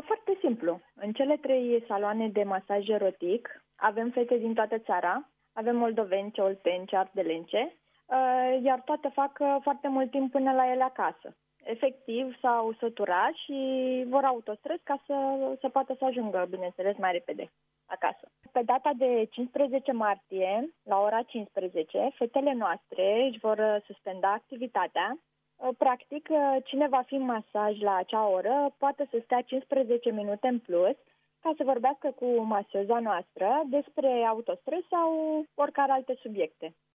Foarte simplu. În cele 3 saloane de masaj erotic avem fete din toată țara, avem moldoveni, olteni, ardelence, iar toate fac foarte mult timp până la ele acasă. Efectiv, s-au săturat și vor autostres ca să poată să ajungă, bineînțeles, mai repede acasă. Pe data de 15 martie, la ora 15, fetele noastre își vor suspenda activitatea. Practic, cine va fi în masaj la acea oră poate să stea 15 minute în plus ca să vorbească cu masioza noastră despre autostres sau oricare alte subiecte.